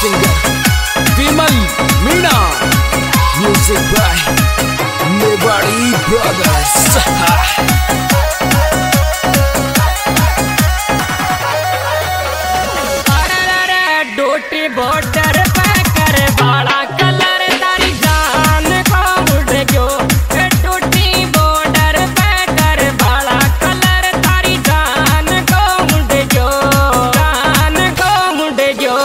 singer Vimal Meena. Music by Mewari Brothers. Doti border पे कर बाड़ा कलर तारी जान को उड़ गयो। डोटी बॉर्डर पे कर बाड़ा कलर तारी जान को उड़ गयो। जान को उड़ गयो।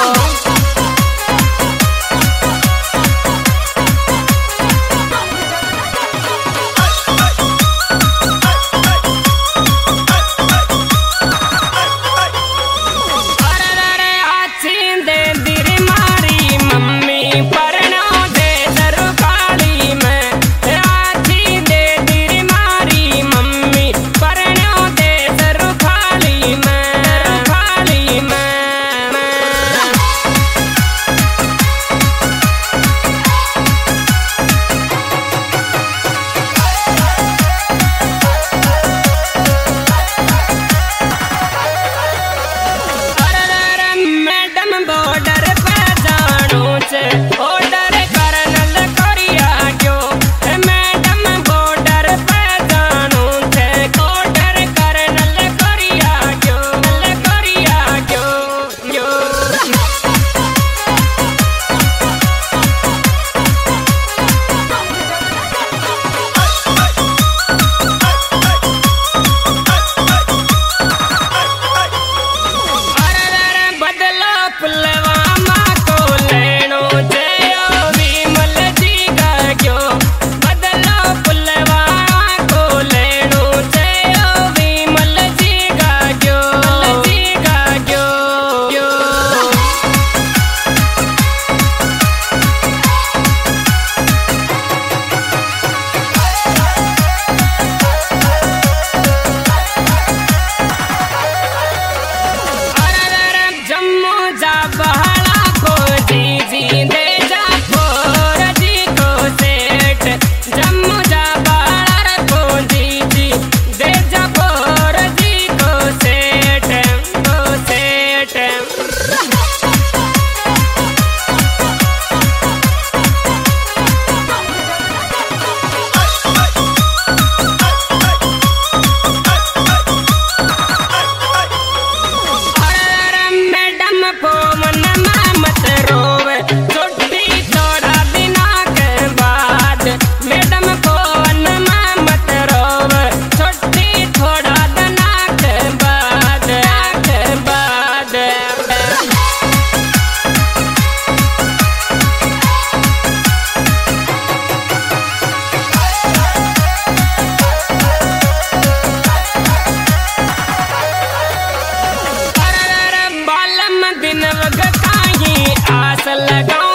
ऑर्डर करनल करिया क्यों मैडम बॉर्डर पे जानो थे। ऑर्डर करनल करिया क्यों बदला पुलवामा को लेनो जयो विमल जी का क्यों। बदला पुलवामा को लेनो जयो विमल जी का क्यों। जम्मू जा बहला को जी दे जा फोर जी को सेठ। जम्मू जा बहला को जी दे जा फोर जी को सेठ। मैडम को मन में मत रोवे छुट्टी थोड़ा दिना के बाद। मैडम को मन में मत रोवे छुट्टी थोड़ा दिना के बाद। बालम दिन वग काई आस लगा